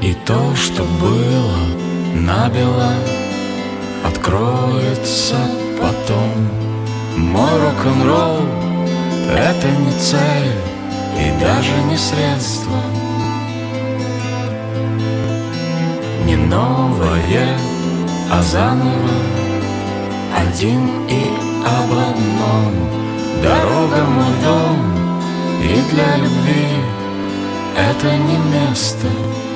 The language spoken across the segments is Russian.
И то, что было набело, откроется потом. Мой рок-н-ролл — это не цель и даже не средство, не новое, а заново, один и об одном. Дорога — мой дом, и для любви это не место.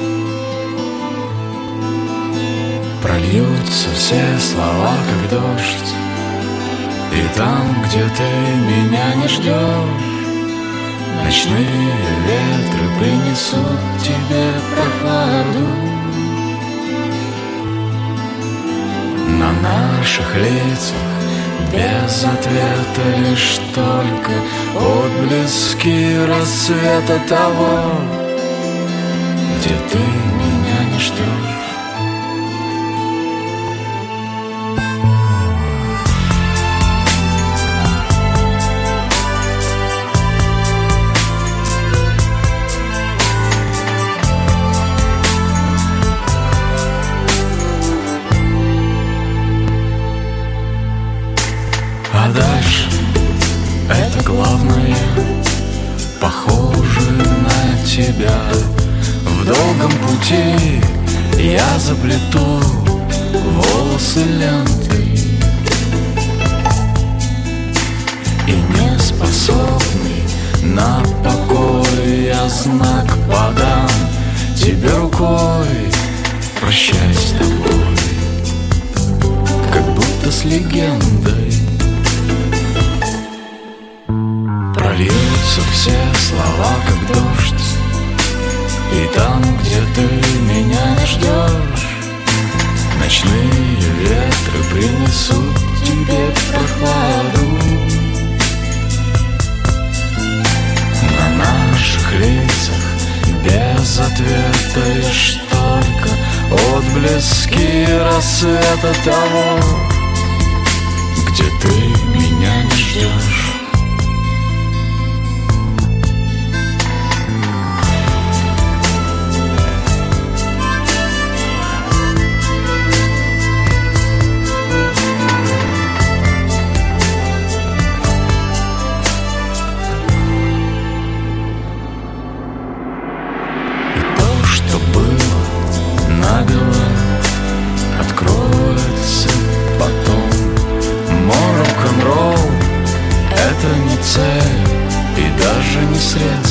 Прольются все слова, как дождь, и там, где ты меня не ждешь, ночные ветры принесут тебе прохладу. На наших лицах без ответа лишь только отблески рассвета того, где ты меня не ждешь. А дальше это главное, похоже на тебя. В долгом пути я заплету волосы лентой, и не способный на покой я знак подам тебе рукой. Прощай с тобой, как будто с легендой. Прольются все слова, как дождь, и там, где ты меня не ждешь, ночные ветры принесут тебе прохладу. На наших лицах без ответа лишь только отблески рассвета того, где ты меня не ждешь. Откроется потом. Мой рок-н-ролл — это не цель и даже не средство,